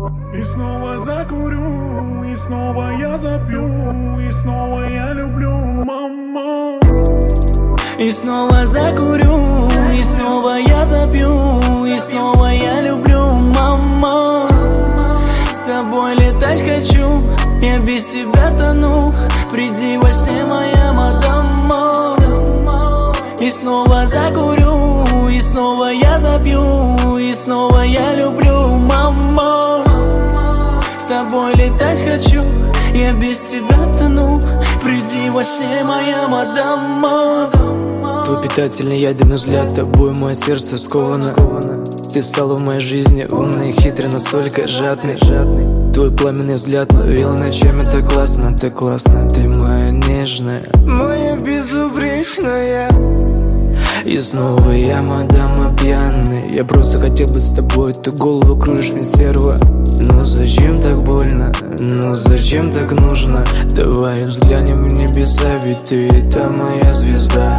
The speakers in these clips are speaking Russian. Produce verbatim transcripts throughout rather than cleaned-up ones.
И снова закурю, и снова я запью, и снова я люблю, мама. И снова закурю, и снова я запью, и снова я люблю, мама. С тобой летать хочу, я без тебя тону. Приди во сне, моя мадама. И снова закурю, и снова я запью, и снова я люблю, мама. С тобой летать хочу, я без тебя тону. Приди во сне, моя мадама. Твой питательный ядерный взгляд, тобой мое сердце сковано. Ты стала в моей жизни умный, хитрый, настолько жадный. Твой пламенный взгляд ловил ночами, так классно, так классно. Ты моя нежная, моя безупречная. И снова я, мадама, пьяный. Я просто хотел быть с тобой, ты голову кружишь мне, стерва. Ну зачем так больно, ну зачем так нужно? Давай взглянем в небеса, ведь ты это моя звезда.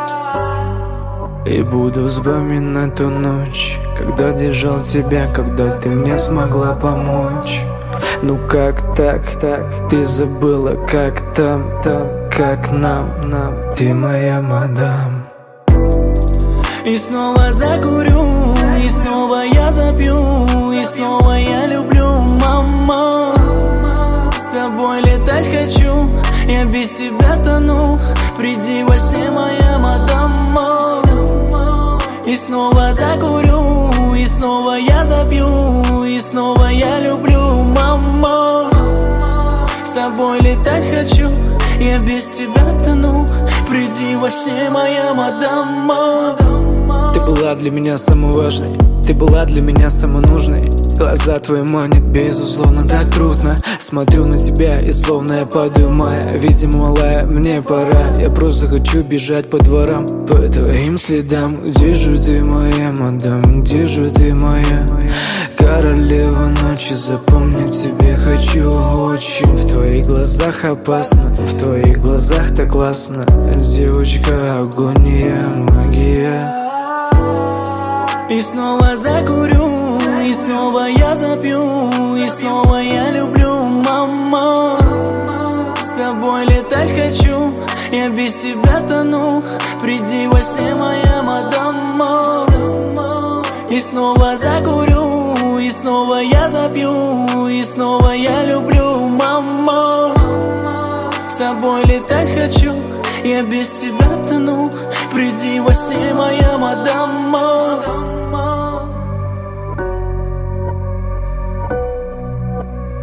И буду вспоминать ту ночь, когда держал тебя, когда ты мне смогла помочь. Ну как так, так, ты забыла, как там, там, как нам, нам. Ты моя мадам. И снова закурю, и снова я запью, и снова я люблю, мама. С тобой летать хочу, я без тебя тону. Приди во сне, моя мадама. И снова закурю, и снова я запью, и снова я люблю, мама. С тобой летать хочу, я без тебя тону. Приди во сне, моя мадама. Ты была для меня самой важной, ты была для меня самой нужной. Глаза твои манят, безусловно, так трудно. Смотрю на тебя и словно я падаю, моя. Видимо, малая, мне пора. Я просто хочу бежать по дворам, по твоим следам. Где же ты, моя мадам, где же ты, моя королева ночи? Запомнить тебе хочу очень. В твоих глазах опасно, в твоих глазах так классно. Девочка, агония, магия. И снова закурю, и снова я запью, и снова я люблю, мама. С тобой летать хочу, я без тебя тону. Приди во сне, моя мадама. И снова закурю, и снова я запью, и снова я люблю, мама. С тобой летать хочу, я без тебя тону. Приди во сне, моя мадама.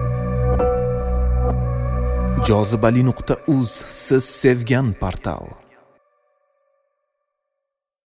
jozibali nuqta uz siz sevgan portal.